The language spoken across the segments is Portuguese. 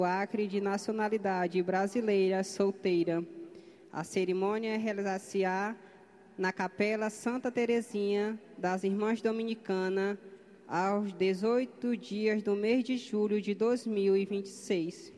Acre, de nacionalidade brasileira, solteira. A cerimônia realizar-se-á na Capela Santa Terezinha das Irmãs Dominicanas, aos 18 dias do mês de julho de 2026.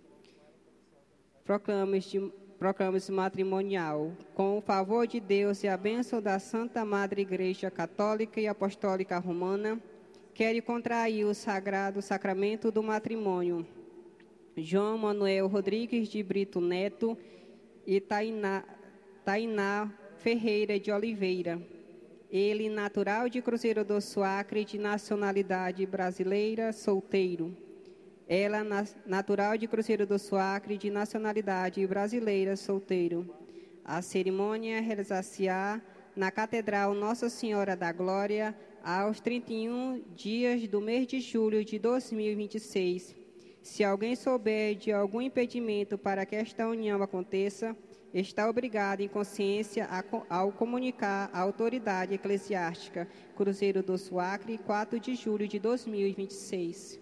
Proclama-se matrimonial. Com o favor de Deus e a bênção da Santa Madre Igreja Católica e Apostólica Romana, quero contrair o sagrado sacramento do matrimônio. João Manuel Rodrigues de Brito Neto e Tainá Ferreira de Oliveira. Ele, natural de Cruzeiro do Sul, Acre, de nacionalidade brasileira, solteiro. Ela, natural de Cruzeiro do Sul, Acre, de nacionalidade brasileira, solteiro. A cerimônia realizar-se-á na Catedral Nossa Senhora da Glória, aos 31 dias do mês de julho de 2026. Se alguém souber de algum impedimento para que esta união aconteça, está obrigado, em consciência, ao comunicar à autoridade eclesiástica Cruzeiro do Sul, Acre, 4 de julho de 2026.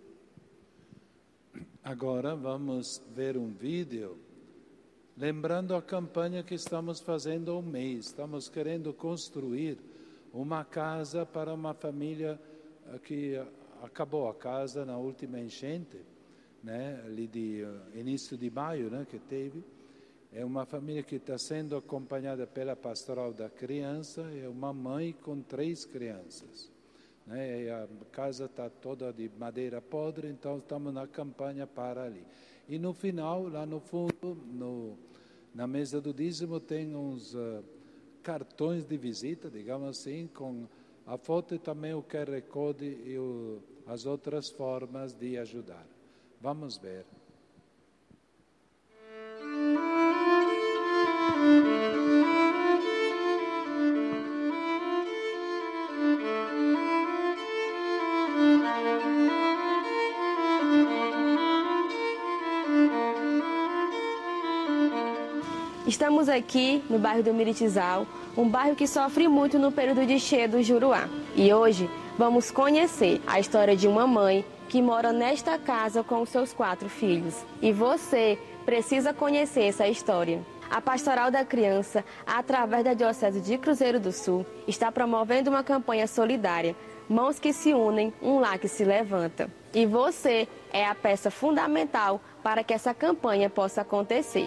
Agora vamos ver um vídeo, lembrando a campanha que estamos fazendo há um mês. Estamos querendo construir uma casa para uma família que acabou a casa na última enchente, né, ali de início de maio, né, que teve. É uma família que está sendo acompanhada pela pastoral da criança, é uma mãe com 3 crianças. Né, e a casa está toda de madeira podre, então estamos na campanha para ali. E no final, lá no fundo, na mesa do dízimo, tem uns cartões de visita, digamos assim, com a foto e também o QR Code e as outras formas de ajudar. Vamos ver. Estamos aqui no bairro do Miritizal, um bairro que sofre muito no período de cheia do Juruá. E hoje vamos conhecer a história de uma mãe que mora nesta casa com os seus 4 filhos. E você precisa conhecer essa história. A Pastoral da Criança, através da Diocese de Cruzeiro do Sul, está promovendo uma campanha solidária, Mãos que se unem, um lar que se levanta. E você é a peça fundamental para que essa campanha possa acontecer.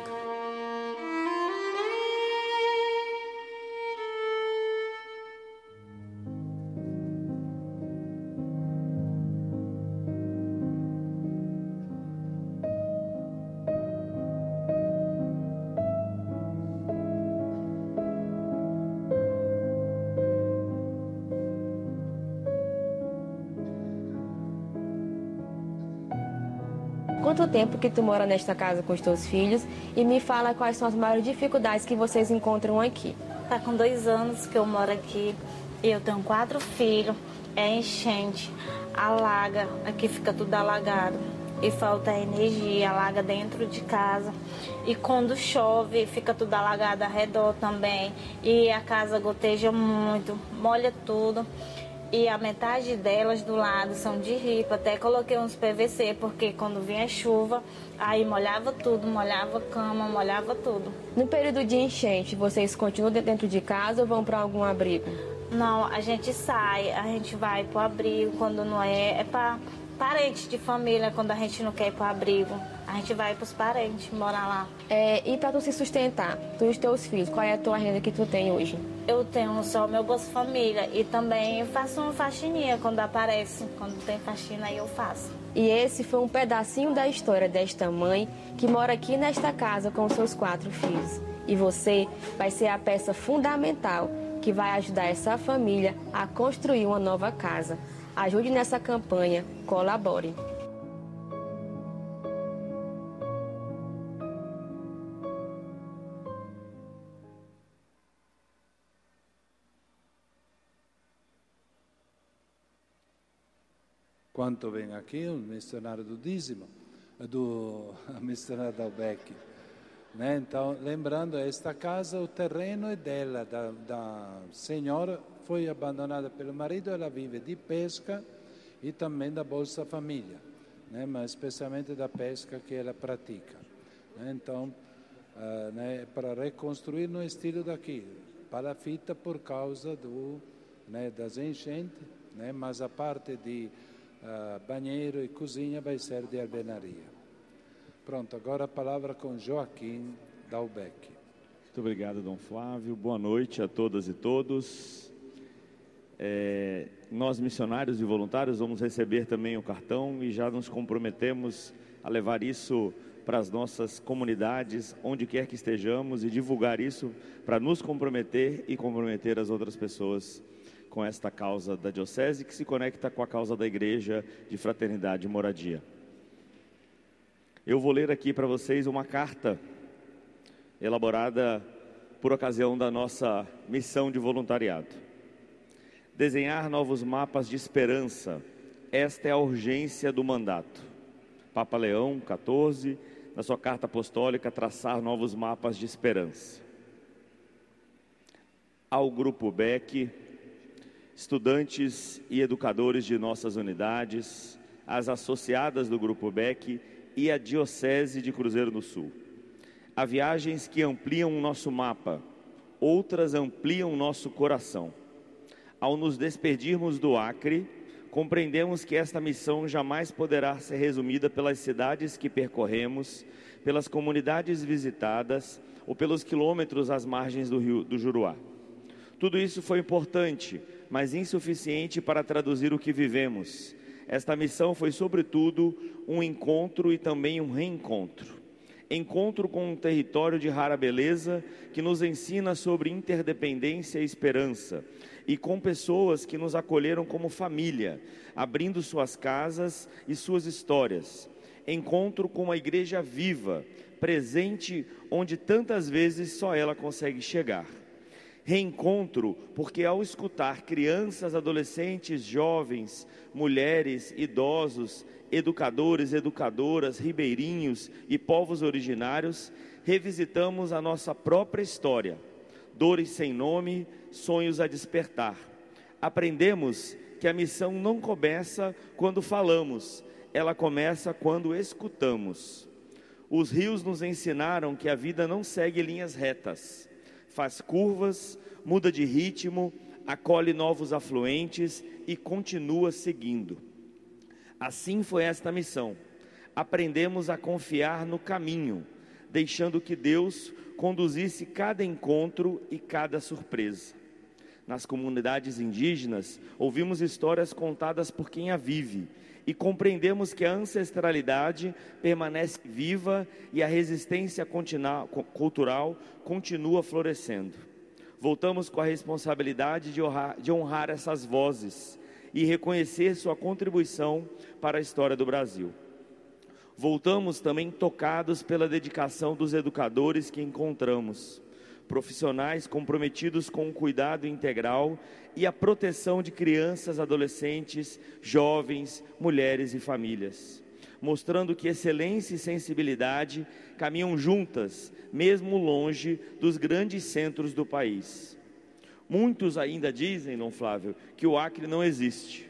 Quanto tempo que tu mora nesta casa com os teus filhos? E me fala quais são as maiores dificuldades que vocês encontram aqui. Tá com 2 anos que eu moro aqui. Eu tenho 4 filhos. É enchente, alaga, aqui fica tudo alagado. E falta energia, alaga dentro de casa. E quando chove, fica tudo alagado ao redor também. E a casa goteja muito, molha tudo. E a metade delas do lado são de ripa. Até coloquei uns PVC, porque quando vinha chuva, aí molhava tudo, molhava a cama, molhava tudo. No período de enchente, vocês continuam dentro de casa ou vão para algum abrigo? Não, a gente sai, a gente vai para o abrigo, quando não é para parentes de família, quando a gente não quer ir para o abrigo. A gente vai para os parentes morar lá. E para tu se sustentar, tu e os teus filhos, qual é a tua renda que tu tem hoje? Eu tenho só meu Bolsa Família e também faço uma faxininha quando aparece. Quando tem faxina, aí eu faço. E esse foi um pedacinho da história desta mãe que mora aqui nesta casa com seus 4 filhos. E você vai ser a peça fundamental que vai ajudar essa família a construir uma nova casa. Ajude nessa campanha, colabore. Quanto vem aqui, o missionário do dízimo, do missionário da UBEC. Né? Então, lembrando, esta casa, o terreno é dela, da senhora, foi abandonada pelo marido, ela vive de pesca e também da Bolsa Família. né, mas especialmente da pesca que ela pratica. Então, para reconstruir no estilo daqui, palafita por causa das enchentes, né, mas a parte de banheiro e cozinha vai ser de alvenaria. Pronto, agora a palavra com Joaquim Dalbec. Muito obrigado, Dom Flávio. Boa noite a todas e todos. Nós, missionários e voluntários, vamos receber também o cartão e já nos comprometemos a levar isso para as nossas comunidades, onde quer que estejamos, e divulgar isso para nos comprometer e comprometer as outras pessoas com esta causa da Diocese, que se conecta com a causa da Igreja de Fraternidade e Moradia. Eu vou ler aqui para vocês uma carta elaborada por ocasião da nossa missão de voluntariado. Desenhar novos mapas de esperança, esta é a urgência do mandato. Papa Leão XIV, na sua carta apostólica, traçar novos mapas de esperança. Ao Grupo Beck, estudantes e educadores de nossas unidades, as associadas do Grupo Beck e a Diocese de Cruzeiro do Sul. Há viagens que ampliam o nosso mapa, outras ampliam o nosso coração. Ao nos despedirmos do Acre, compreendemos que esta missão jamais poderá ser resumida pelas cidades que percorremos, pelas comunidades visitadas ou pelos quilômetros às margens do rio do Juruá. Tudo isso foi importante, mas insuficiente para traduzir o que vivemos. Esta missão foi, sobretudo, um encontro e também um reencontro. Encontro com um território de rara beleza que nos ensina sobre interdependência e esperança, e com pessoas que nos acolheram como família, abrindo suas casas e suas histórias. Encontro com uma igreja viva, presente onde tantas vezes só ela consegue chegar. Reencontro, porque ao escutar crianças, adolescentes, jovens, mulheres, idosos, educadores, educadoras, ribeirinhos e povos originários, revisitamos a nossa própria história, dores sem nome, sonhos a despertar. Aprendemos que a missão não começa quando falamos, ela começa quando escutamos. Os rios nos ensinaram que a vida não segue linhas retas, faz curvas, muda de ritmo, acolhe novos afluentes e continua seguindo. Assim foi esta missão. Aprendemos a confiar no caminho, deixando que Deus conduzisse cada encontro e cada surpresa. Nas comunidades indígenas, ouvimos histórias contadas por quem a vive e compreendemos que a ancestralidade permanece viva e a resistência cultural continua florescendo. Voltamos com a responsabilidade de honrar essas vozes e reconhecer sua contribuição para a história do Brasil. Voltamos também tocados pela dedicação dos educadores que encontramos, profissionais comprometidos com o cuidado integral e a proteção de crianças, adolescentes, jovens, mulheres e famílias, mostrando que excelência e sensibilidade caminham juntas, mesmo longe dos grandes centros do país. Muitos ainda dizem, Dom Flávio, que o Acre não existe.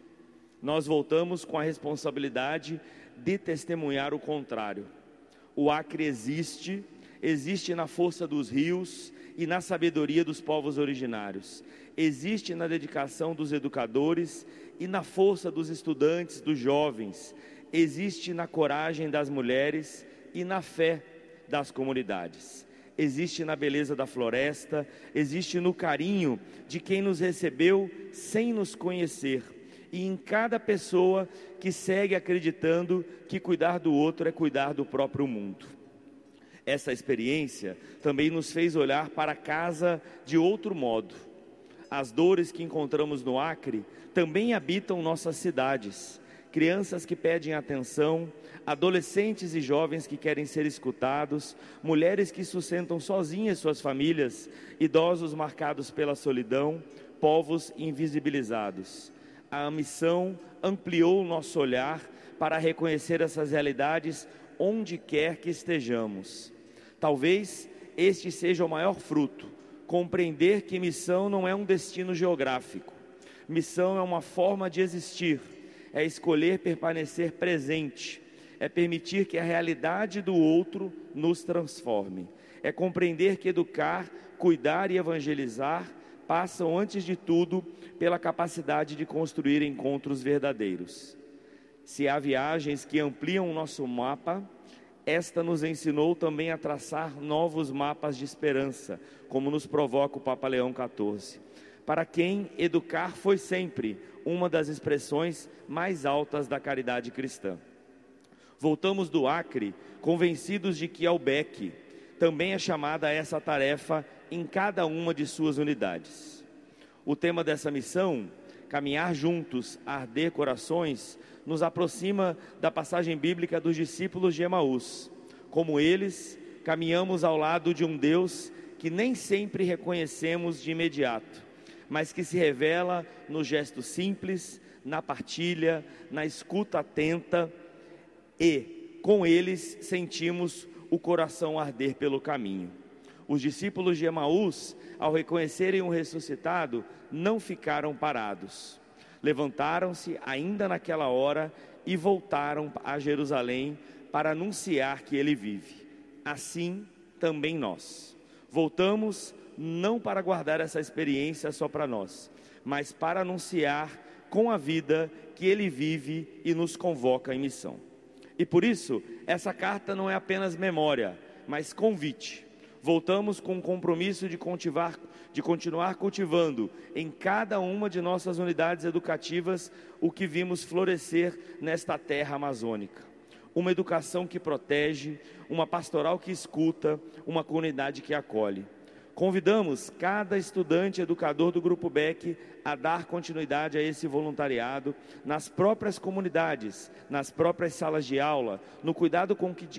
Nós voltamos com a responsabilidade de testemunhar o contrário. O Acre existe na força dos rios e na sabedoria dos povos originários. Existe na dedicação dos educadores e na força dos estudantes, dos jovens. Existe na coragem das mulheres e na fé das comunidades. Existe na beleza da floresta, existe no carinho de quem nos recebeu sem nos conhecer. E em cada pessoa que segue acreditando que cuidar do outro é cuidar do próprio mundo. Essa experiência também nos fez olhar para casa de outro modo. As dores que encontramos no Acre também habitam nossas cidades. Crianças que pedem atenção, adolescentes e jovens que querem ser escutados, mulheres que sustentam sozinhas suas famílias, idosos marcados pela solidão, povos invisibilizados. A missão ampliou o nosso olhar para reconhecer essas realidades onde quer que estejamos. Talvez este seja o maior fruto, compreender que missão não é um destino geográfico. Missão é uma forma de existir, é escolher permanecer presente, é permitir que a realidade do outro nos transforme, é compreender que educar, cuidar e evangelizar passam, antes de tudo, pela capacidade de construir encontros verdadeiros. Se há viagens que ampliam o nosso mapa, esta nos ensinou também a traçar novos mapas de esperança, como nos provoca o Papa Leão XIV, para quem educar foi sempre uma das expressões mais altas da caridade cristã. Voltamos do Acre, convencidos de que a UBEC também é chamada a essa tarefa em cada uma de suas unidades. O tema dessa missão, caminhar juntos, arder corações, nos aproxima da passagem bíblica dos discípulos de Emaús. Como eles, caminhamos ao lado de um Deus que nem sempre reconhecemos de imediato, mas que se revela no gesto simples, na partilha, na escuta atenta, e com eles sentimos o coração arder pelo caminho. Os discípulos de Emaús, ao reconhecerem o ressuscitado, não ficaram parados. Levantaram-se ainda naquela hora e voltaram a Jerusalém para anunciar que ele vive. Assim também nós. Voltamos não para guardar essa experiência só para nós, mas para anunciar com a vida que ele vive e nos convoca em missão. E por isso, essa carta não é apenas memória, mas convite. Voltamos com o compromisso de continuar cultivando em cada uma de nossas unidades educativas o que vimos florescer nesta terra amazônica. Uma educação que protege, uma pastoral que escuta, uma comunidade que acolhe. Convidamos cada estudante educador do Grupo BEC a dar continuidade a esse voluntariado nas próprias comunidades, nas próprias salas de aula, no cuidado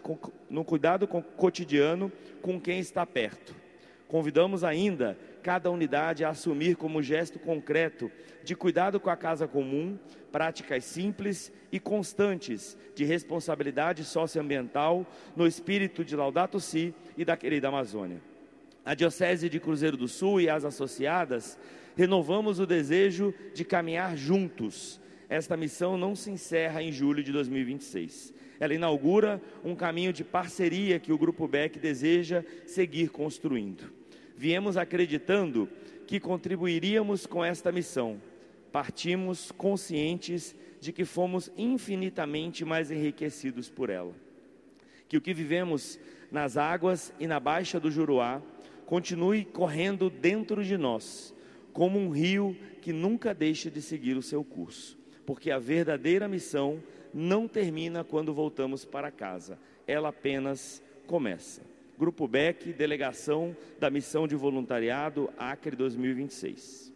cotidiano com quem está perto. Convidamos ainda cada unidade a assumir como gesto concreto de cuidado com a casa comum, práticas simples e constantes de responsabilidade socioambiental no espírito de Laudato Si e da querida Amazônia. A Diocese de Cruzeiro do Sul e as associadas, renovamos o desejo de caminhar juntos. Esta missão não se encerra em julho de 2026. Ela inaugura um caminho de parceria que o Grupo BEC deseja seguir construindo. Viemos acreditando que contribuiríamos com esta missão. Partimos conscientes de que fomos infinitamente mais enriquecidos por ela. Que o que vivemos nas águas e na Baixa do Juruá continue correndo dentro de nós, como um rio que nunca deixa de seguir o seu curso, porque a verdadeira missão não termina quando voltamos para casa, ela apenas começa. Grupo BEC, Delegação da Missão de Voluntariado, Acre 2026.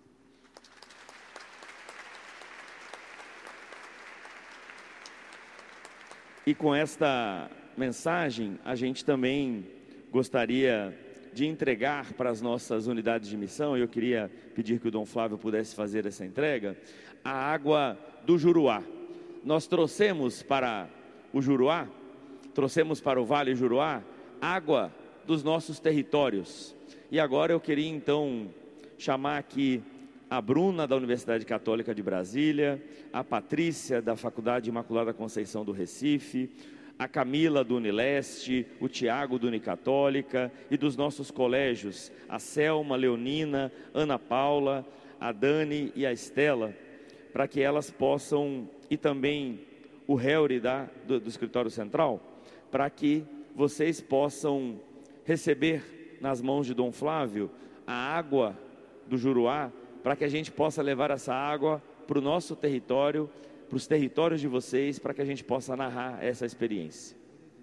E com esta mensagem, a gente também gostaria de entregar para as nossas unidades de missão, e eu queria pedir que o Dom Flávio pudesse fazer essa entrega, a água do Juruá. Nós trouxemos para o Juruá, trouxemos para o Vale Juruá, água dos nossos territórios. E agora eu queria então chamar aqui a Bruna da Universidade Católica de Brasília, a Patrícia da Faculdade Imaculada Conceição do Recife, a Camila do Unileste, o Tiago do Unicatólica e dos nossos colégios, a Selma, Leonina, Ana Paula, a Dani e a Estela, para que elas possam, e também o Helry do Escritório Central, para que vocês possam receber nas mãos de Dom Flávio a água do Juruá, para que a gente possa levar essa água para o nosso território, para os territórios de vocês, para que a gente possa narrar essa experiência.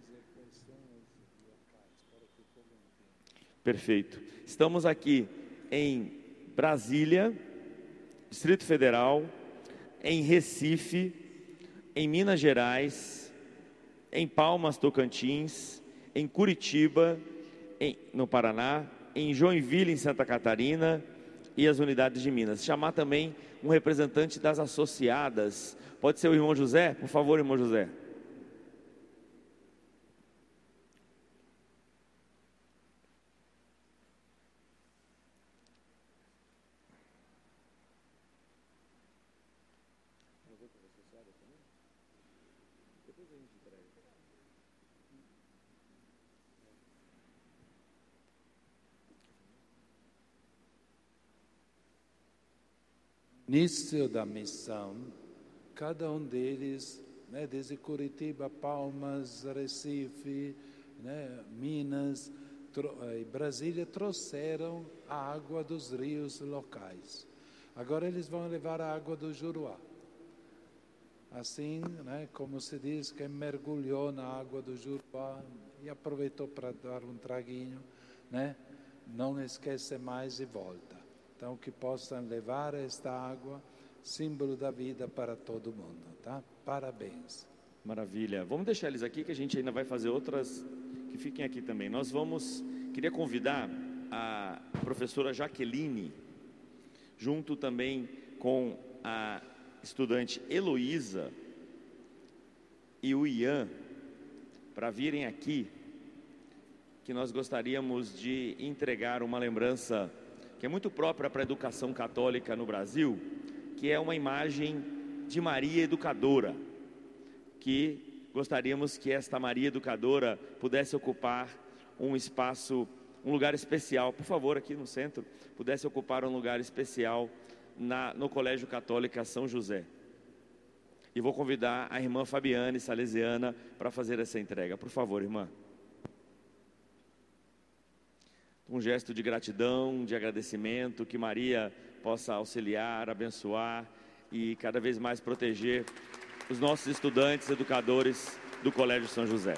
Perfeito. Estamos aqui em Brasília, Distrito Federal, em Recife, em Minas Gerais, em Palmas, Tocantins, em Curitiba, no Paraná, em Joinville, em Santa Catarina, e as unidades de Minas. Chamar também um representante das associadas. Pode ser o irmão José? Por favor, irmão José. Início da missão, cada um deles, né, desde Curitiba, Palmas, Recife, né, Minas e Brasília, trouxeram a água dos rios locais. Agora eles vão levar a água do Juruá. Assim, né, como se diz, quem mergulhou na água do Juruá e aproveitou para dar um traguinho, né, não esquece mais e volta. Então, que possam levar esta água, símbolo da vida para todo mundo, tá? Parabéns. Maravilha. Vamos deixar eles aqui que a gente ainda vai fazer outras que fiquem aqui também. Queria convidar a professora Jaqueline, junto também com a estudante Heloísa e o Ian, para virem aqui, que nós gostaríamos de entregar uma lembrança que é muito própria para a educação católica no Brasil, que é uma imagem de Maria Educadora, que gostaríamos que esta Maria Educadora pudesse ocupar um espaço, um lugar especial, por favor, aqui no centro, pudesse ocupar um lugar especial no Colégio Católico São José. E vou convidar a irmã Fabiane Salesiana para fazer essa entrega. Por favor, irmã. Um gesto de gratidão, de agradecimento, que Maria possa auxiliar, abençoar e cada vez mais proteger os nossos estudantes, educadores do Colégio São José.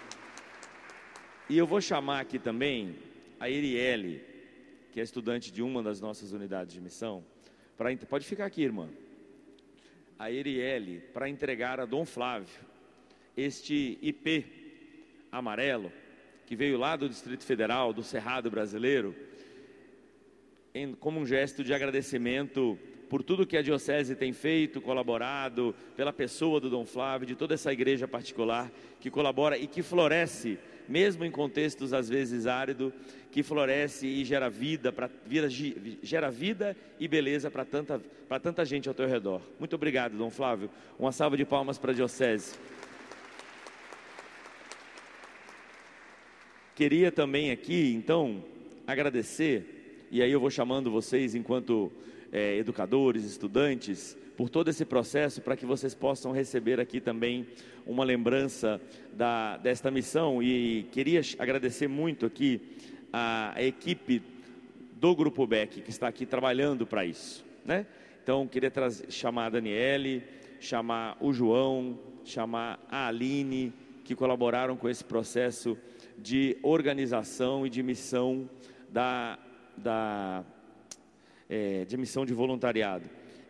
E eu vou chamar aqui também a Iriele, que é estudante de uma das nossas unidades de missão, pode ficar aqui, irmã. A Iriele, para entregar a Dom Flávio este IP amarelo, que veio lá do Distrito Federal, do Cerrado Brasileiro, como um gesto de agradecimento por tudo que a Diocese tem feito, colaborado, pela pessoa do Dom Flávio, de toda essa igreja particular que colabora e que floresce, mesmo em contextos às vezes áridos, que floresce e gera vida e beleza para tanta gente ao teu redor. Muito obrigado, Dom Flávio. Uma salva de palmas para a Diocese. Queria também aqui, então, agradecer, e aí eu vou chamando vocês enquanto educadores, estudantes, por todo esse processo, para que vocês possam receber aqui também uma lembrança desta missão. E queria agradecer muito aqui a equipe do Grupo Beck, que está aqui trabalhando para isso, né? Então, queria chamar a Daniele, chamar o João, chamar a Aline, que colaboraram com esse processo de organização e de missão de missão de voluntariado.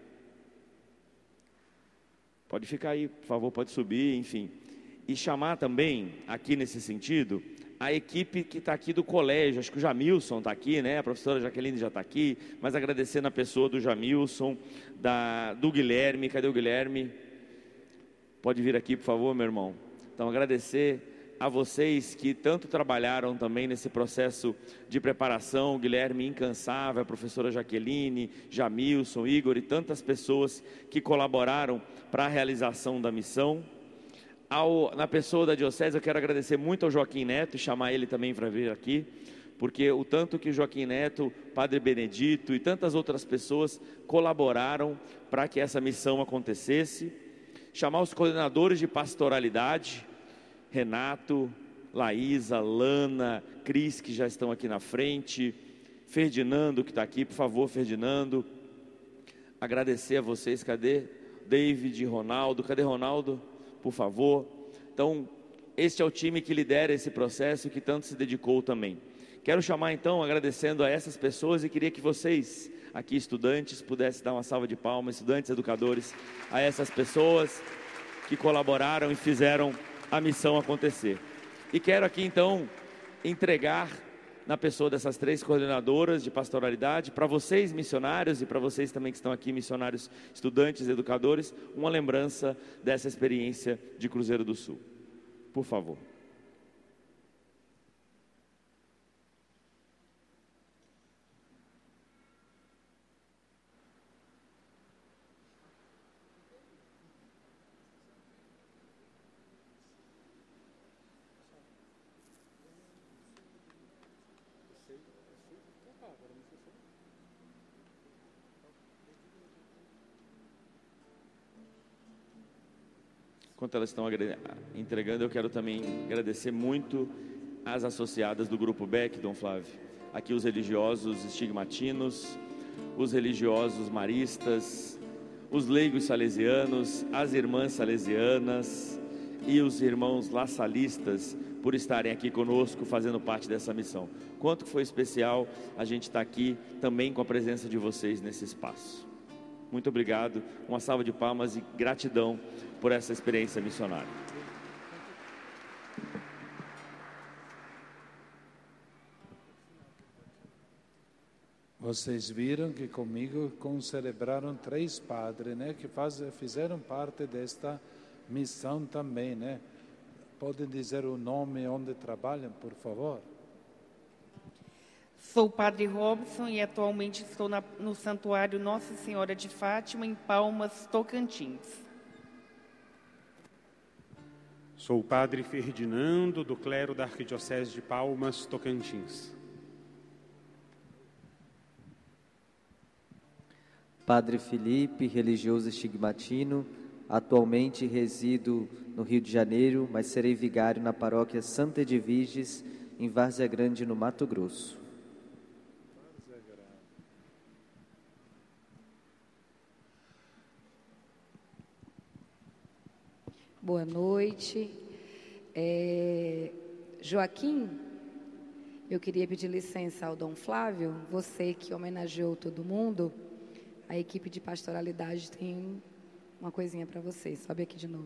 Pode ficar aí, por favor, pode subir, enfim. E chamar também, aqui nesse sentido, a equipe que está aqui do colégio. Acho que o Jamilson está aqui, né? A professora Jaqueline já está aqui, mas agradecendo a pessoa do Jamilson, do Guilherme. Cadê o Guilherme? Pode vir aqui, por favor, meu irmão. Então, agradecer a vocês que tanto trabalharam também nesse processo de preparação, Guilherme incansável, a professora Jaqueline, Jamilson, Igor e tantas pessoas que colaboraram para a realização da missão. Na pessoa da Diocese, eu quero agradecer muito ao Joaquim Neto e chamar ele também para vir aqui, porque o tanto que o Joaquim Neto, Padre Benedito e tantas outras pessoas colaboraram para que essa missão acontecesse. Chamar os coordenadores de pastoralidade, Renato, Laísa, Lana, Cris, que já estão aqui na frente, Ferdinando, que está aqui, por favor, Ferdinando. Agradecer a vocês, cadê David, Ronaldo, cadê Ronaldo, por favor. Então, este é o time que lidera esse processo, que tanto se dedicou também. Quero chamar então, agradecendo a essas pessoas, e queria que vocês, aqui estudantes, pudessem dar uma salva de palmas, estudantes, educadores, a essas pessoas que colaboraram e fizeram a missão acontecer. E quero aqui então entregar, na pessoa dessas 3 coordenadoras de pastoralidade, para vocês missionários e para vocês também que estão aqui, missionários, estudantes, educadores, uma lembrança dessa experiência de Cruzeiro do Sul. Por favor. enquanto elas estão entregando, eu quero também agradecer muito as associadas do Grupo Beck, Dom Flávio. Aqui os religiosos estigmatinos, os religiosos maristas, os leigos salesianos, as irmãs salesianas e os irmãos lassalistas, por estarem aqui conosco, fazendo parte dessa missão. Quanto foi especial a gente estar aqui também com a presença de vocês nesse espaço. Muito obrigado, uma salva de palmas e gratidão por essa experiência missionária. Vocês viram que comigo concelebraram 3 padres, né, que fizeram parte desta missão também, né? Podem dizer o nome onde trabalham, por favor? Sou o Padre Robson e atualmente estou no Santuário Nossa Senhora de Fátima, em Palmas, Tocantins. Sou o Padre Ferdinando, do clero da Arquidiocese de Palmas, Tocantins. Padre Felipe, religioso estigmatino, atualmente resido no Rio de Janeiro, mas serei vigário na paróquia Santa Edviges, em Várzea Grande, no Mato Grosso. Boa noite. Joaquim, eu queria pedir licença ao Dom Flávio, você que homenageou todo mundo, a equipe de pastoralidade tem uma coisinha para você. Sobe aqui de novo.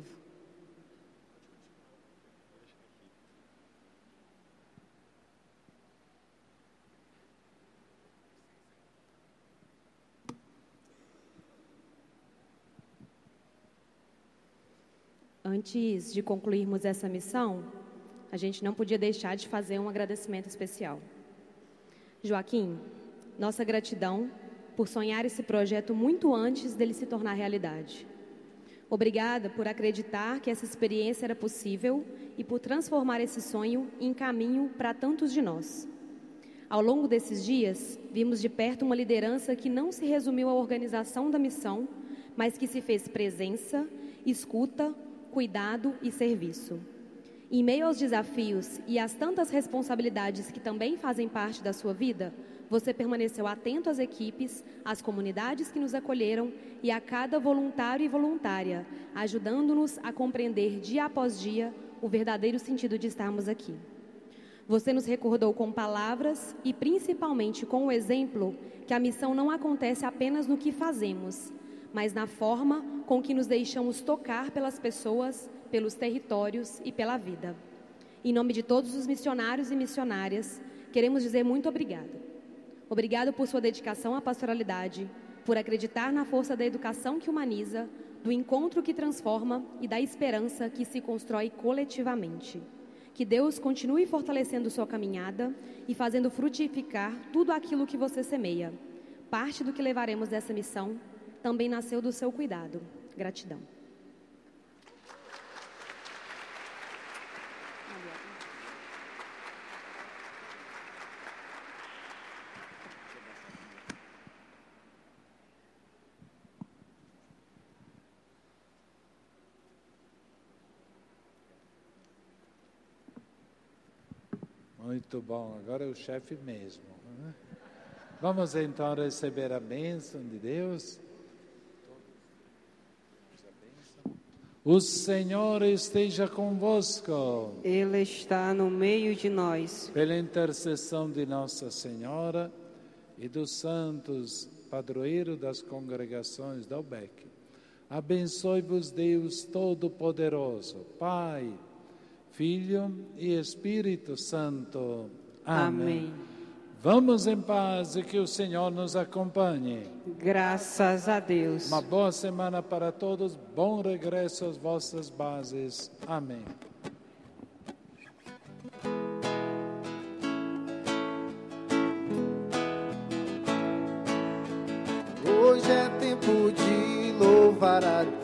Antes de concluirmos essa missão, a gente não podia deixar de fazer um agradecimento especial. Joaquim, nossa gratidão por sonhar esse projeto muito antes dele se tornar realidade. Obrigada por acreditar que essa experiência era possível e por transformar esse sonho em caminho para tantos de nós. Ao longo desses dias, vimos de perto uma liderança que não se resumiu à organização da missão, mas que se fez presença, escuta, cuidado e serviço. Em meio aos desafios e às tantas responsabilidades que também fazem parte da sua vida, você permaneceu atento às equipes, às comunidades que nos acolheram e a cada voluntário e voluntária, ajudando-nos a compreender dia após dia o verdadeiro sentido de estarmos aqui. Você nos recordou com palavras e principalmente com o exemplo que a missão não acontece apenas no que fazemos, mas na forma com que nos deixamos tocar pelas pessoas, pelos territórios e pela vida. Em nome de todos os missionários e missionárias, queremos dizer muito obrigada. Obrigado por sua dedicação à pastoralidade, por acreditar na força da educação que humaniza, do encontro que transforma e da esperança que se constrói coletivamente. Que Deus continue fortalecendo sua caminhada e fazendo frutificar tudo aquilo que você semeia. Parte do que levaremos dessa missão também nasceu do seu cuidado. Gratidão. Muito bom, agora é o chefe mesmo, né? Vamos então receber a bênção de Deus. O Senhor esteja convosco. Ele está no meio de nós. Pela intercessão de Nossa Senhora e dos santos padroeiros das congregações da UBEC, abençoe-vos Deus Todo-Poderoso, Pai, Filho e Espírito Santo. Amém. Vamos em paz e que o Senhor nos acompanhe. Graças a Deus. Uma boa semana para todos. Bom regresso às vossas bases. Amém. Hoje é tempo de louvar a Deus.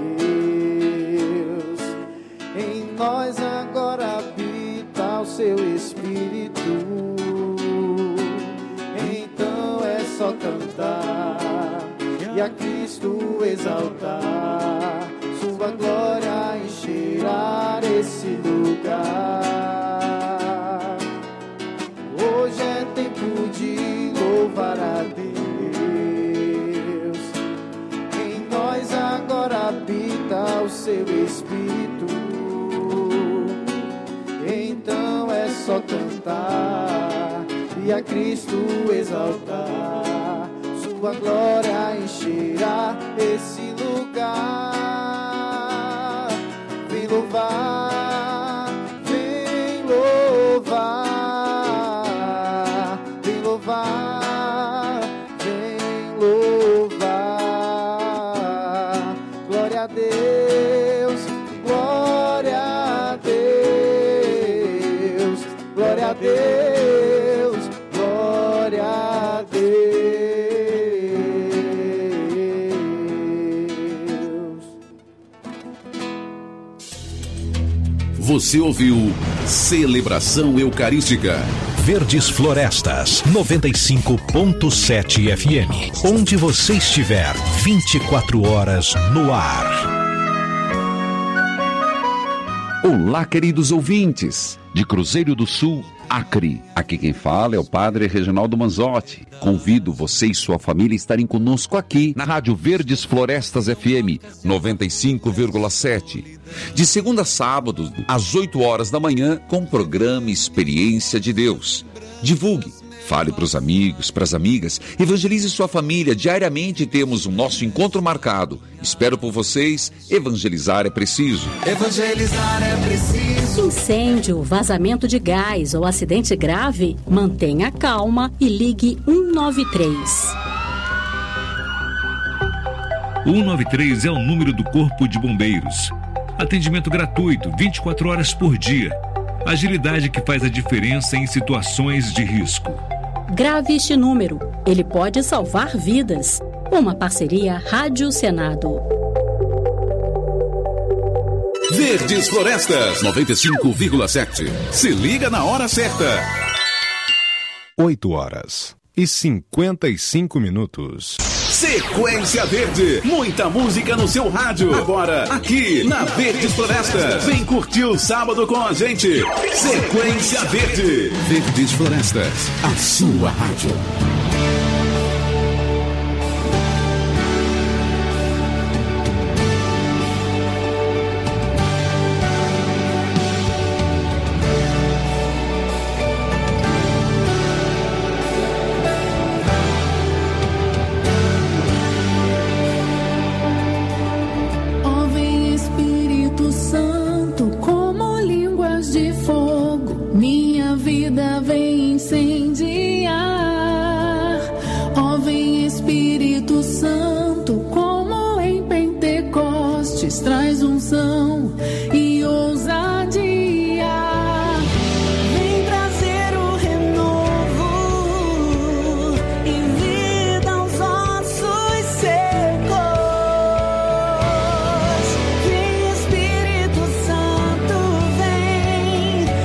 Em nós agora habita o seu Espírito. Então é só cantar e a Cristo exaltar. Sua glória encher esse lugar. Hoje é tempo de louvar a Deus. Em nós agora habita o seu Espírito. Então é só cantar e a Cristo exaltar. Sua glória encherá esse lugar. Vem louvar, vem louvar, vem louvar, vem louvar. Glória a Deus, glória a Deus, glória a Deus, glória a Deus. Você ouviu Celebração Eucarística. Verdes Florestas, 95.7 FM. Onde você estiver, 24 horas no ar. Olá, queridos ouvintes, de Cruzeiro do Sul, Acre. Aqui quem fala é o Padre Reginaldo Manzotti. Convido você e sua família a estarem conosco aqui na Rádio Verdes Florestas FM 95,7. De segunda a sábado, às 8 horas da manhã, com o programa Experiência de Deus. Divulgue, fale para os amigos, para as amigas, evangelize sua família. Diariamente temos o nosso encontro marcado. Espero por vocês. Evangelizar é preciso. Evangelizar é preciso. Incêndio, vazamento de gás ou acidente grave? Mantenha calma e ligue 193. 193 é o número do Corpo de Bombeiros. Atendimento gratuito, 24 horas por dia. Agilidade que faz a diferença em situações de risco. Grave este número. Ele pode salvar vidas. Uma parceria Rádio Senado. Verdes Florestas 95,7. Se liga na hora certa. 8 horas e 55 minutos. Sequência Verde. Muita música no seu rádio. Agora, aqui na Verdes Florestas. Vem curtir o sábado com a gente. Sequência Verde. Verdes Florestas, a sua rádio. Traz unção e ousadia. Vem trazer o renovo e vida aos ossos secos. Vem Espírito Santo, vem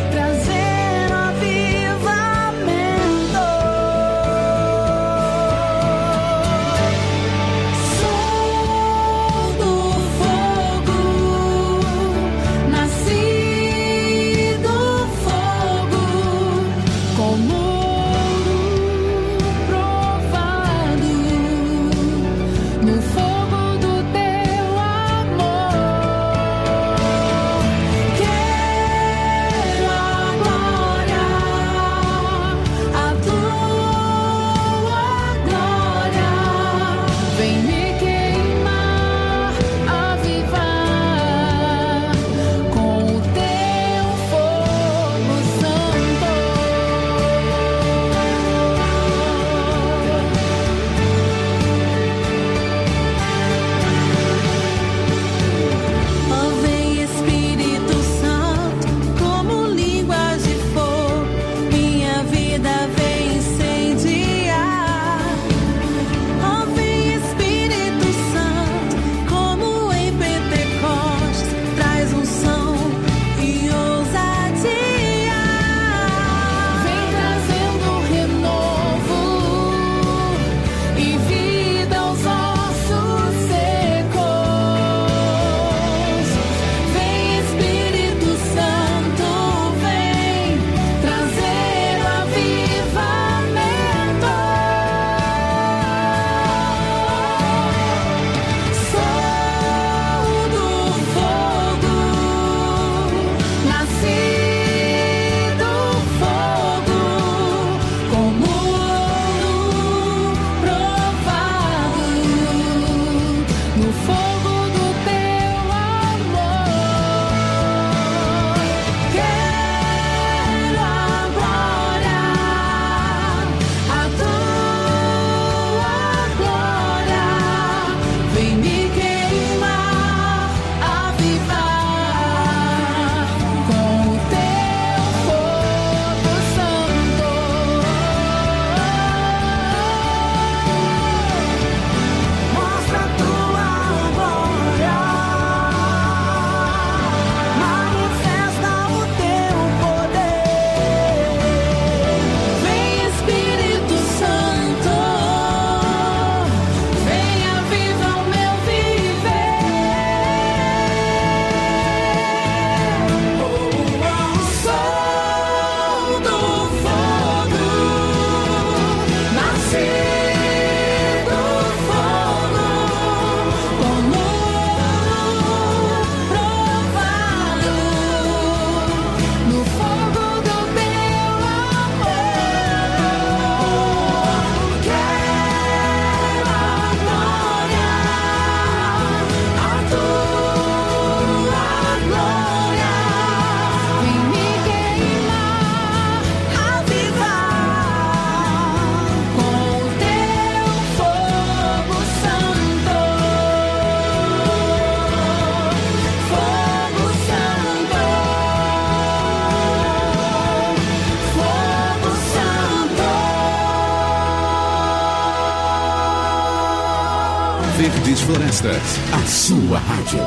Verdes Florestas, a sua rádio.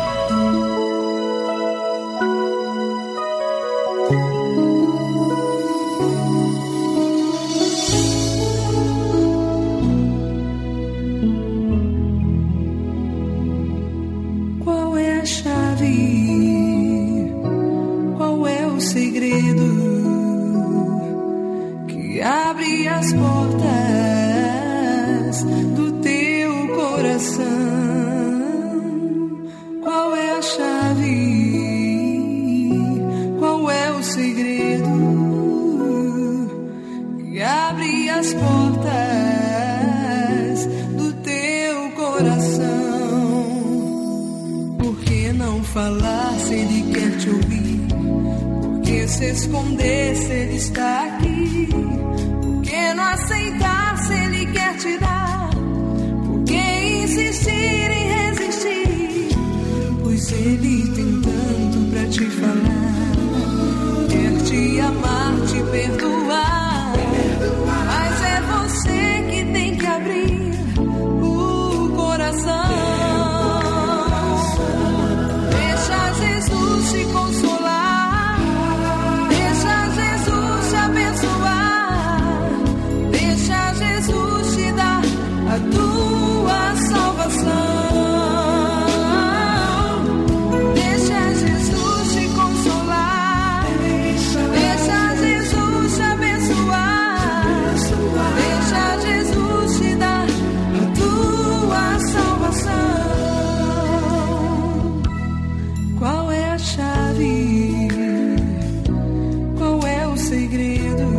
Qual é a chave? Qual é o segredo que abre as portas do teu coração? Qual é a chave? Qual é o segredo que abre as portas do teu coração? Por que não falar se ele quer te ouvir? Por que se esconder se ele está aqui? Por que não aceitar se ele quer te dar? Por que insistir em resistir? Pois ele tem tanto pra te falar. Quer te amar, te perdoar. Mas é você que tem que abrir o coração. Deixa Jesus te consolar. Deixa Jesus te abençoar. Deixa Jesus te dar a tua salvação. Deixa Jesus te consolar. Deixa Jesus te abençoar. Deixa Jesus te dar a tua salvação. Qual é a chave? Qual é o segredo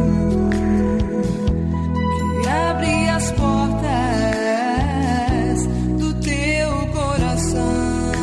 que abre as portas do teu coração?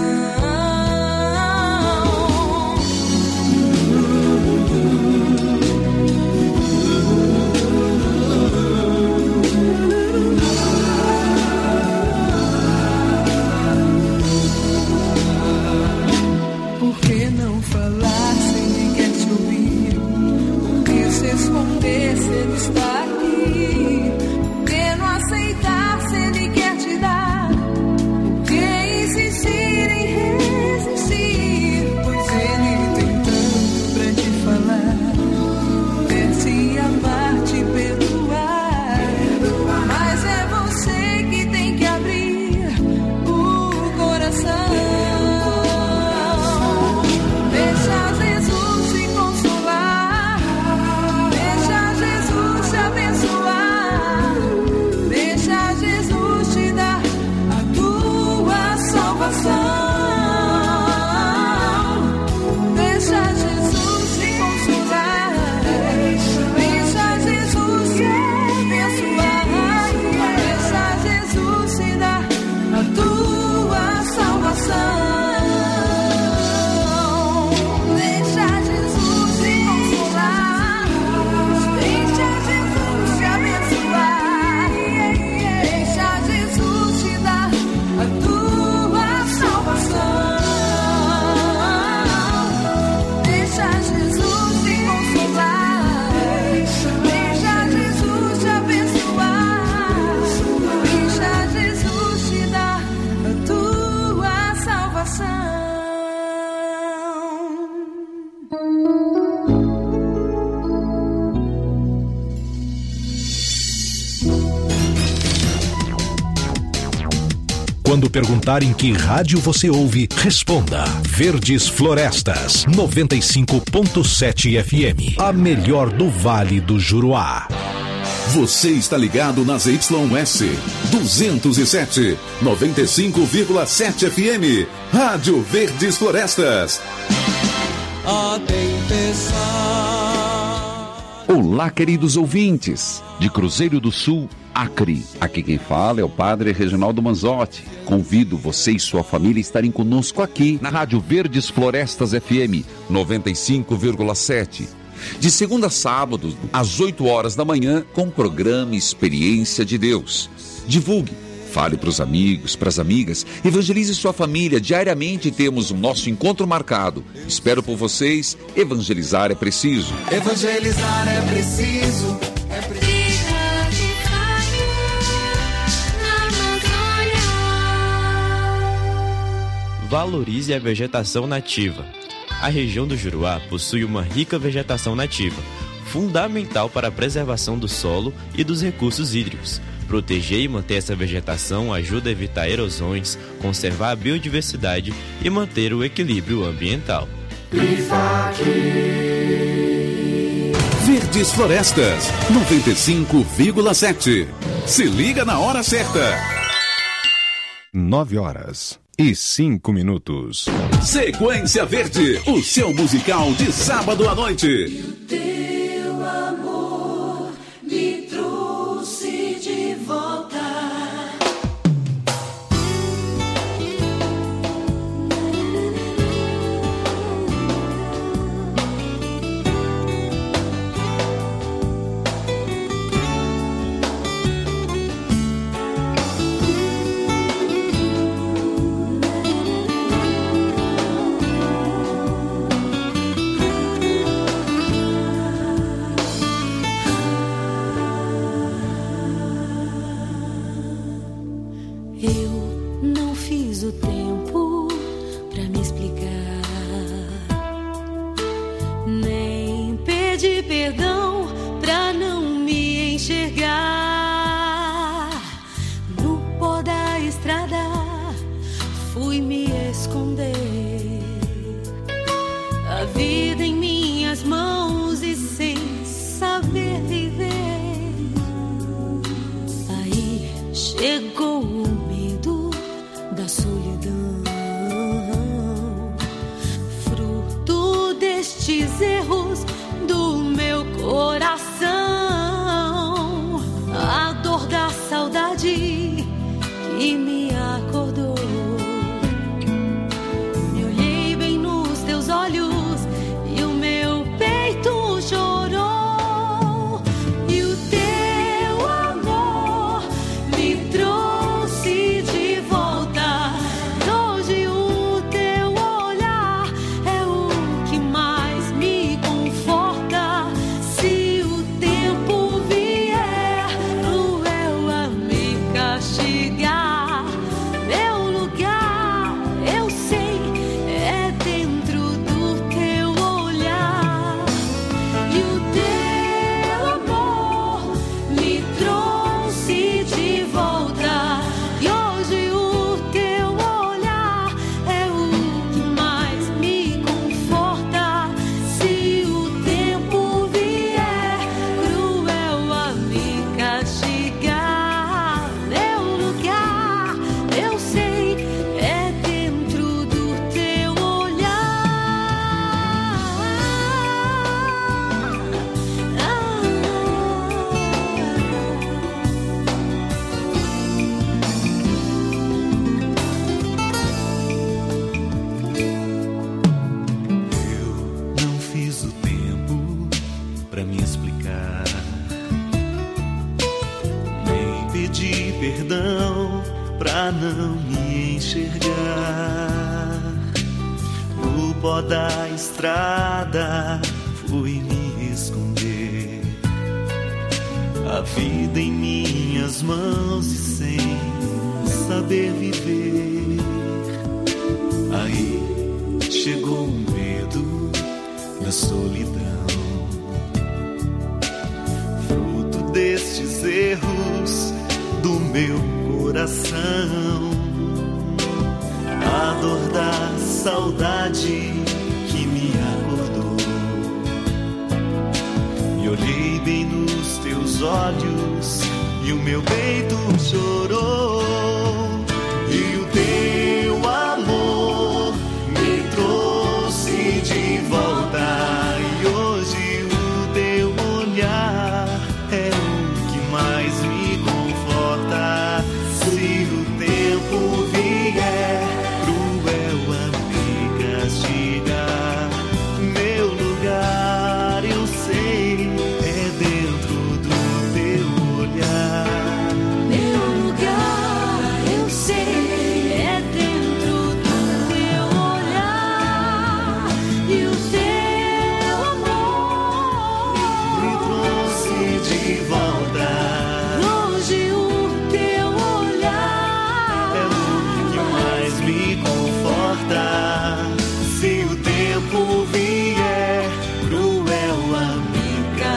Por que não falar se ele quer te ouvir? Por que se esconder se ele está aqui? Por que não aceitar se ele quer te dar? Por que insistir em resistir? Pois ele tem tanto pra te falar. Quer te amar, te perdoar. Mas é você que tem que abrir o coração. Deixa Jesus te consolar. Deixa Jesus te abençoar. Deixa Jesus te dar a tua salvação. Deixa Jesus te consolar. Deixa Jesus te abençoar. Deixa Jesus te dar a tua salvação. Deixa Jesus te consolar. Deixa Jesus te abençoar. Deixa Jesus te dar a tua salvação. Deixa Jesus te consolar. Deixa Jesus te abençoar. Deixa Jesus te dar a tua salvação. Quando perguntarem que rádio você ouve, responda Verdes Florestas, 95.7 FM, a melhor do Vale do Juruá. Você está ligado nas YS 207, 95,7 FM. Rádio Verdes Florestas. A tempestade. Olá, queridos ouvintes, de Cruzeiro do Sul, Acre. Aqui quem fala é o Padre Reginaldo Manzotti. Convido você e sua família a estarem conosco aqui na Rádio Verdes Florestas FM 95,7. De segunda a sábado, às 8 horas da manhã, com o programa Experiência de Deus. Divulgue, fale para os amigos, para as amigas, evangelize sua família. Diariamente temos o nosso encontro marcado. Espero por vocês. Evangelizar é preciso. Evangelizar é preciso. É preciso. valorize a vegetação nativa. A região do Juruá possui uma rica vegetação nativa, fundamental para a preservação do solo e dos recursos hídricos. Proteger e manter essa vegetação ajuda a evitar erosões, conservar a biodiversidade e manter o equilíbrio ambiental. Verdes Florestas, 95,7. Se liga na hora certa. 9h05. Sequência Verde, o seu musical de sábado à noite. Teu amor me trouxe de volta. Meu lugar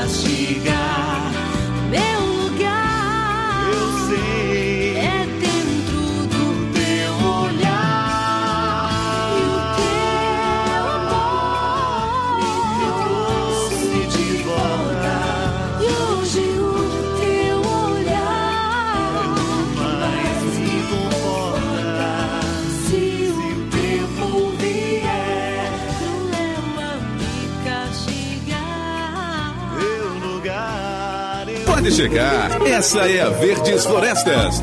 castigar. Meu lugar, eu sei, é dentro do teu olhar. E o teu amor me trouxe de volta. E hoje o teu olhar mais me conforta. Se o tempo vier, não leva me castigar. Meu lugar, eu Pode chegar, essa é a Verdes Florestas.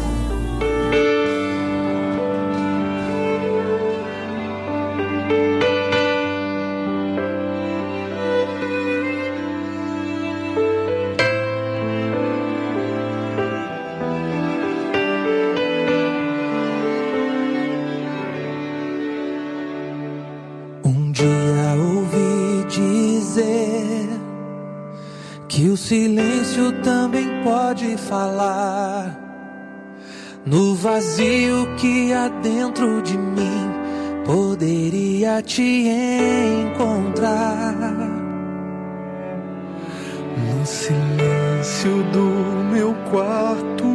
Um dia ouvi dizer que o silêncio também pode falar. No vazio que há dentro de mim, poderia te encontrar. No silêncio do meu quarto,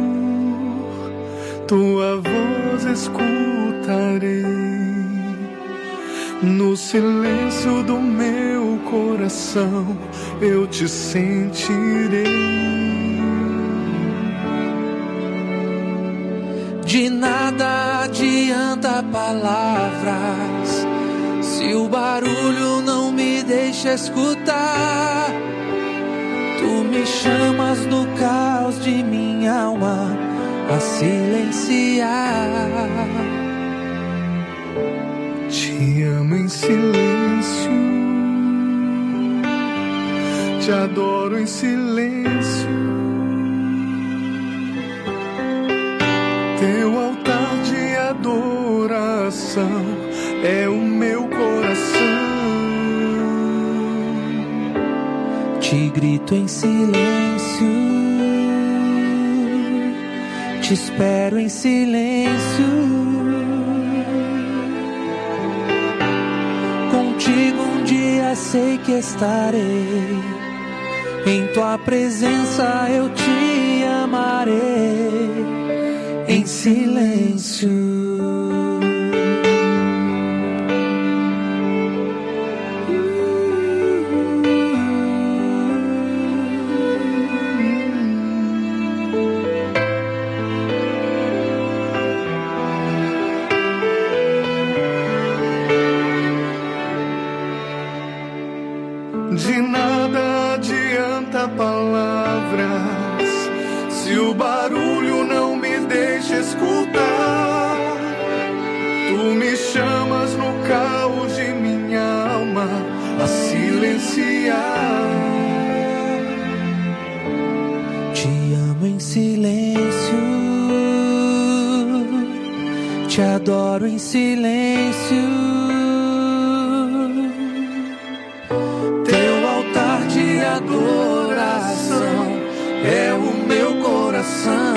tua voz escutarei. No silêncio do meu coração, eu te sentirei. De nada adianta palavras, se o barulho não me deixa escutar. Tu me chamas no caos de minha alma a silenciar. Te amo em silêncio, te adoro em silêncio. Teu altar de adoração é o meu coração. Te grito em silêncio, te espero em silêncio. Contigo um dia sei que estarei, em tua presença eu te amarei em silêncio. De nada adianta palavras, se o barulho não me deixa escutar. Tu me chamas no caos de minha alma a silenciar. Te amo em silêncio, te adoro em silêncio. Teu altar de adoração é o meu coração.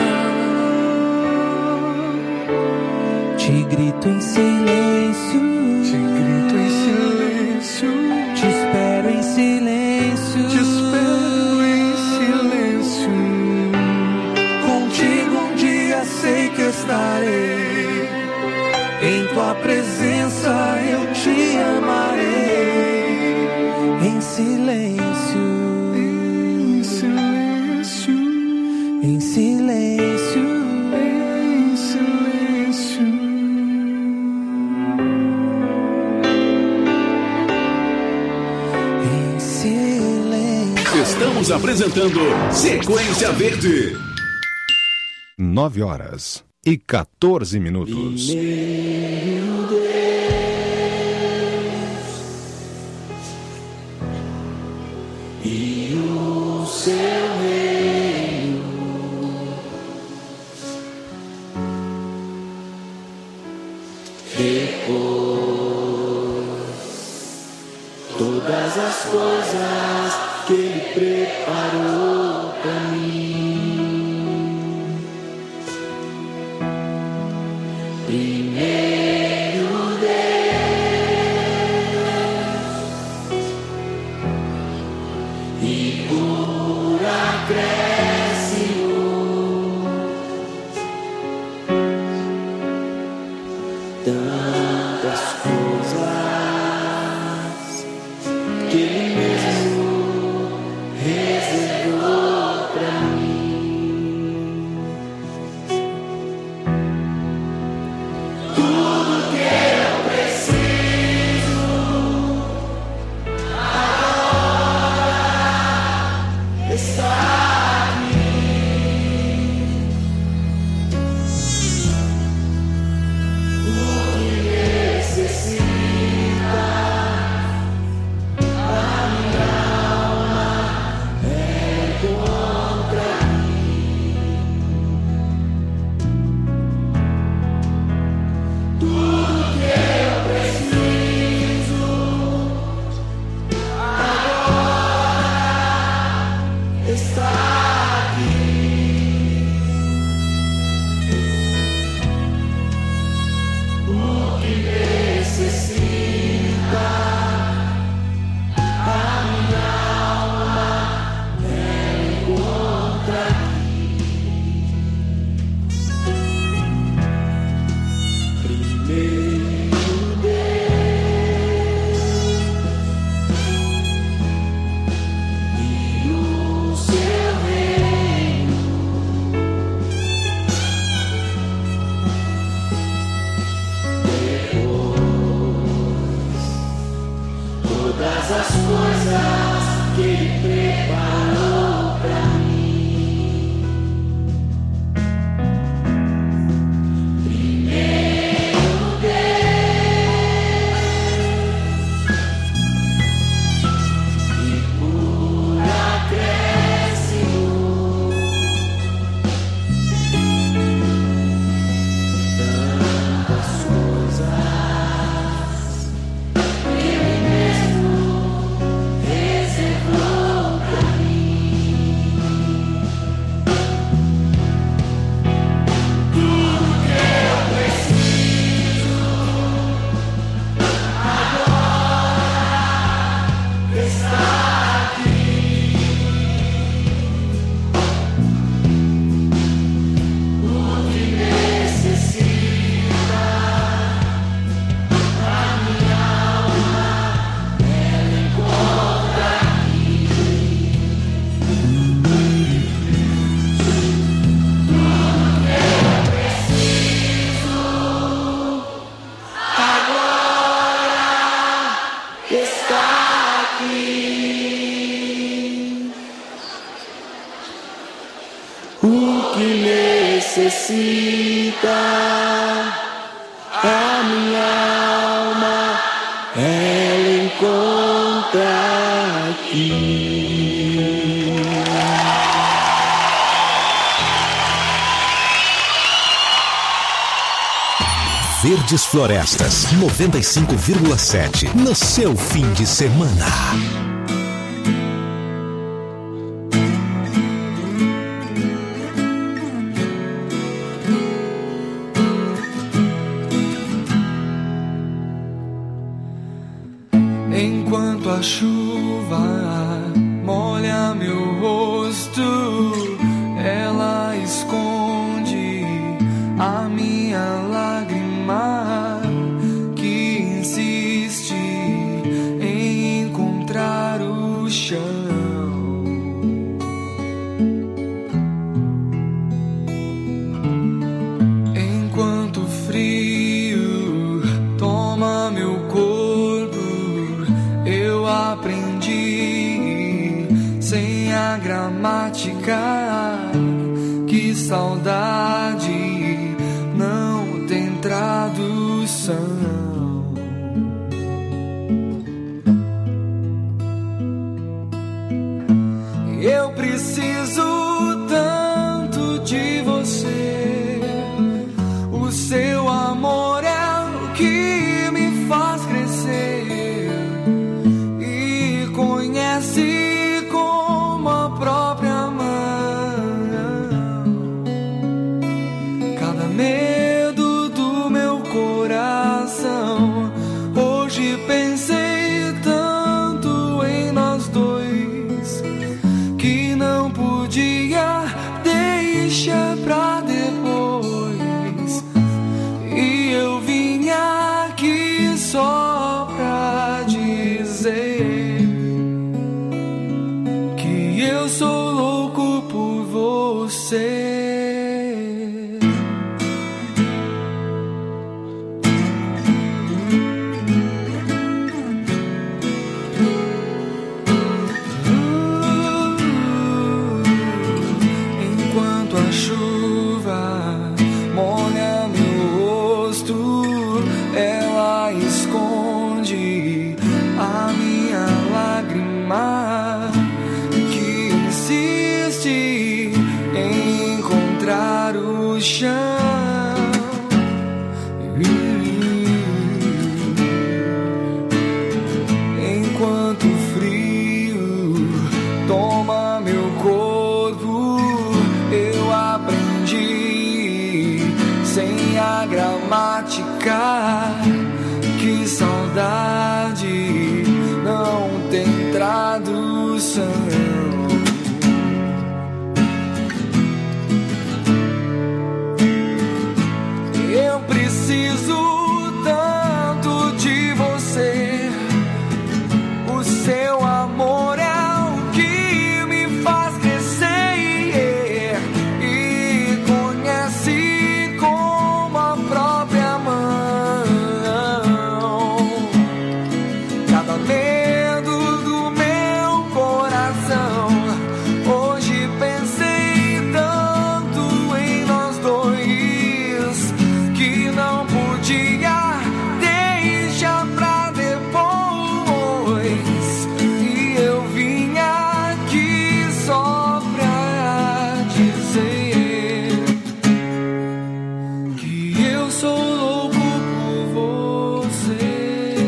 Te grito em silêncio, te grito em silêncio, te espero em silêncio, te espero em silêncio. Contigo um dia sei que estarei, em tua presença eu te amarei em silêncio, em silêncio, em silêncio, em silêncio. Em silêncio. Estamos apresentando Sequência Verde. 9h14. Primeiro Deus, e o seu reino, depois todas as coisas que Ele preparou para mim. Primeiro Deus, e por acréscimo tantas coisas que Ele mesmo reservou pra mim. Tudo que eu preciso agora está aqui. O que necessita a minha alma encontra aqui. Tudo que eu preciso agora está aqui. O que necessita a minha alma encontra aqui. Primeiro Deus e o seu reino, depois todas as coisas que Ele preparou pra mim. Primeiro Deus e por acréscimo tantas coisas que Ele mesmo reservou pra mim. Tudo que eu preciso agora está aqui. O que necessita a minha alma ela encontra aqui. Tudo que eu preciso agora está aqui. O que necessita a minha alma ela encontra aqui. Verdes Florestas 95,7 no seu fim de semana. Enquanto a chuva molha meu rosto, ela esconde a minha lágrima que insiste em encontrar o chão. Enquanto o frio toma meu corpo, eu aprendi sem a gramática que saudade não tem tradução. Eu preciso tanto de você, o seu amor é o que me faz crescer e conhece como a própria mão cada medo do meu coração. Hoje pensei tanto em nós dois, que não podia deixar pra depois. E eu vim aqui só pra dizer que eu sou louco por você. Enquanto a chuva molha meu rosto, ela esconde a minha lágrima que insiste em encontrar o chão. Enquanto o frio toma meu corpo, eu aprendi sem a gramática que saudade não tem tradução. Eu preciso tanto de você. O seu amor é o que me faz crescer e conhece como a própria mão cada medo do meu coração. Hoje pensei tanto em nós dois que não podia deixar pra depois. E eu vim aqui só pra dizer que eu sou louco por você,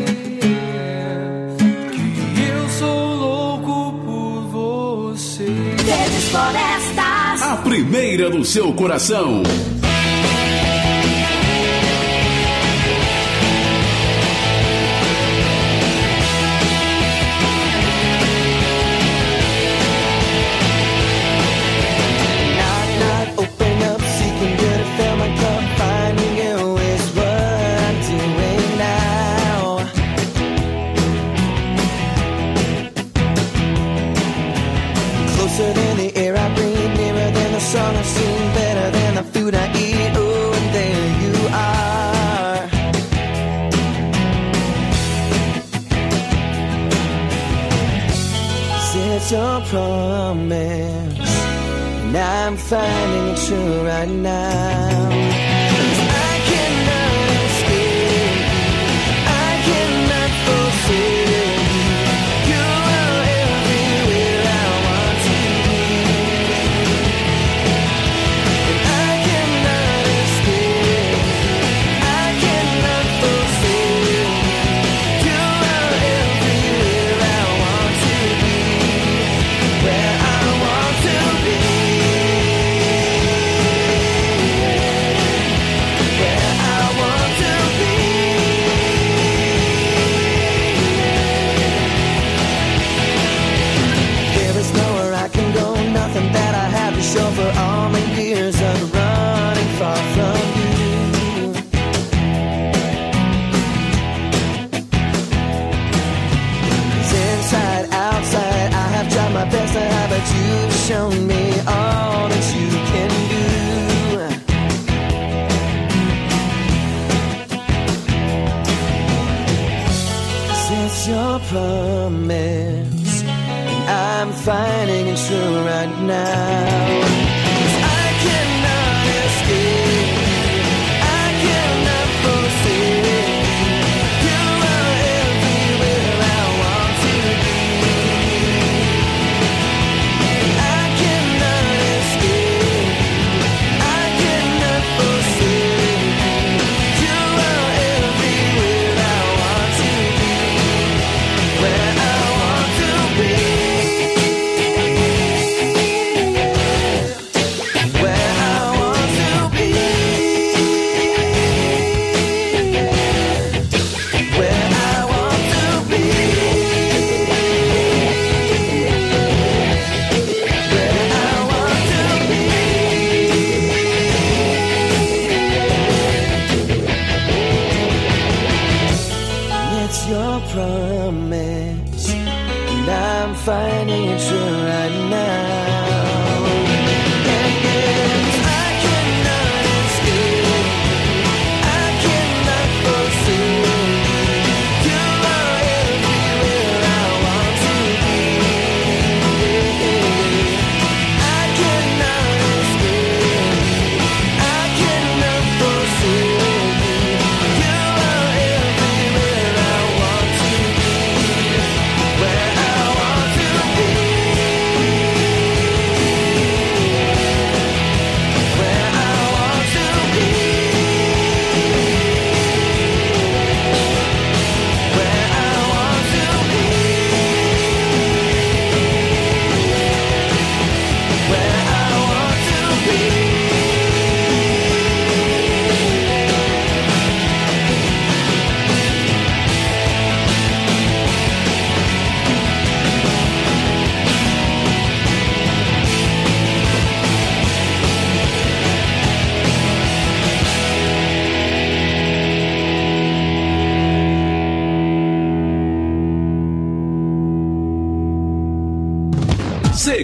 que eu sou louco por você. Verdes Florestas, a primeira do seu coração. Knock, knock, open up, seeking good to fill my cup. Finding you is what I'm doing now. Closer than the air I breathe, nearer than the song I sing, better than the food I eat. Oh, and there you are. It's your promise, and I'm finding it true right now. 'Cause I cannot escape, I cannot forsake you. You are everywhere I want to be, and I cannot escape, I cannot forsake you. You are everywhere I want to be, where I want to be, where I want to be. There is nowhere I can go, nothing that I have to show for all my years of running far from you. Inside, outside, I have tried my best to hide, but you've shown me all that you can do. Since your promise, and I'm finding it true right now. 'Cause I cannot escape, I cannot forsake. You are everywhere I want to be, and I cannot escape, I cannot forsake. You are everywhere I want to be, where I want to be.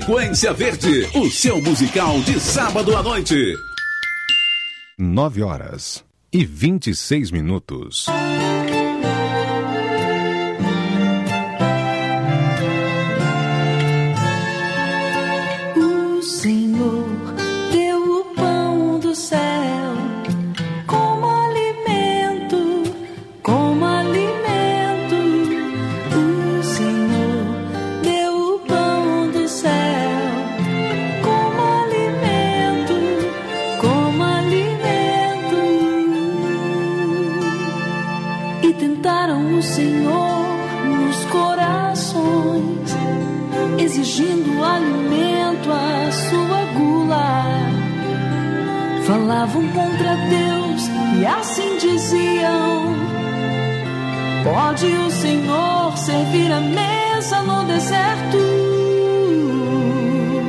Sequência Verde, o seu musical de sábado à noite. 9h26. O Senhor deu o pão do céu como alimento, como alimento. O Senhor deu o pão do céu como alimento, como alimento. E tentaram o Senhor nos corações, exigindo alimento à sua gula. Falavam contra Deus e assim diziam: pode o Senhor servir a mesa no deserto?